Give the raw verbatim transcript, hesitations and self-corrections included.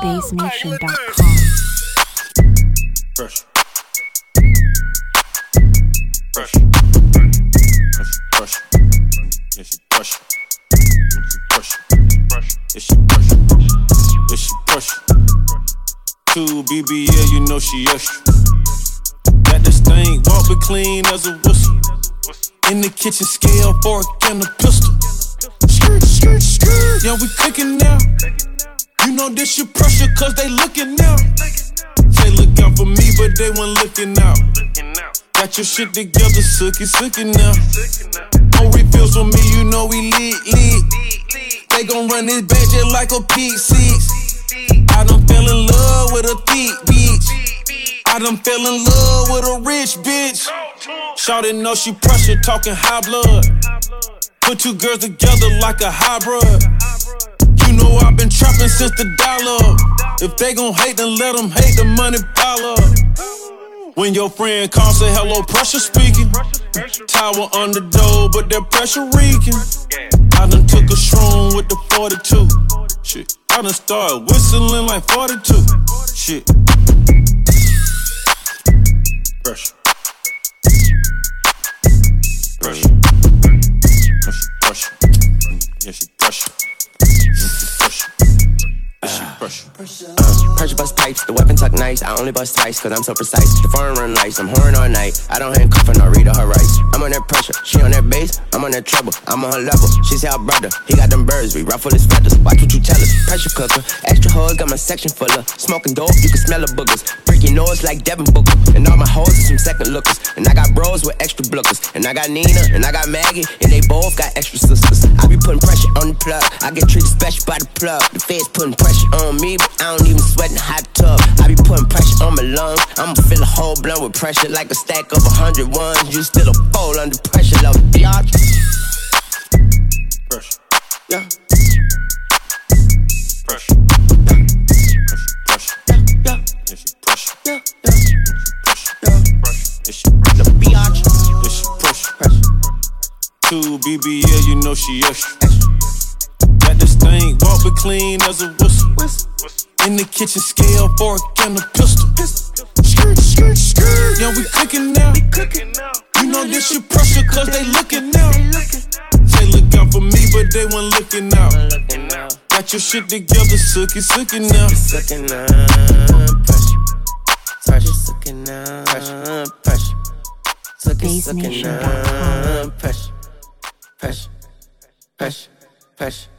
Bass Nation dot com. Pressure. Pressure. Pressure. Yeah, she pressure. She pressure. Yeah, she pressure. Yeah, she pressure. Two B B L, you know she extra. Got this thing, walk but clean as a whistle. In the kitchen, scale, fork, and a pistol. Skirt, skirt, skirt. Yeah, we cooking now. You know this your pressure, cause they looking now. Say look out for me, but they weren't looking out. Got your shit together, sookie, sookie now. No refills for me, you know we lit, lit. They gon' run this bitch just like a P six. I done fell in love with a thick bitch. I done fell in love with a rich bitch. Shawty know she pressure, talking high blood. Put two girls together like a hybrid. You know I've been trapping since the dollar. If they gon' hate, then let them hate, the money pile up. When your friend calls, say hello, pressure speaking. Tower on the door, but that pressure reeking. I done took a shroom with the forty-two. Shit, I done started whistling like forty-two. Shit. Pressure. Pressure. Pressure. Yeah, she pressure. Yeah, she pressure. Yeah, she pressure. Uh, pressure bust pipes, the weapon tuck nice. I only bust twice, cause I'm so precise. The foreign run lights, I'm whoring all night. I don't handcuff her, no read her rights. I'm on that pressure, she on that bass, I'm on that trouble. I'm on her level, she's our brother. He got them birds, we ruffle his feathers. Watch what you tell us. Pressure cooker, extra hard, got my section full of smoking dope, you can smell the boogers. Break your nose like Devin Booker. And all my hoes are some second lookers. And I got bros with extra blookers. And I got Nina, and I got Maggie, and they both got extra sisters. I be putting pressure on the plug, I get treated special by the plug. The feds putting pressure on me, but I don't even sweat in the hot tub. I be putting pressure on my lungs, I'ma fill a whole blunt with pressure like a stack of a hundred ones. You still a fold under pressure, love biatch. Pressure. Yeah. Pressure. Pressure. Yeah. Yeah, she pressure. Yeah. Yeah. Pressure. Yeah. Yeah, she pressure. The biatch. Yeah, she pressure. Pressure. Two B B L, you know she extra. Got this thing, walk but clean as a whistle. In the kitchen, scale, fork, and a pistol. Skirt, skirt, skirt. Yeah, we cooking now. You know this your pressure, cause they looking now. Say look out for me, but they weren't looking out. Got your shit together, sookie, sookie now. Sucking up pressure. Pressure, sucking up pressure. Sucking, sucking up pressure. Pressure, pressure, pressure.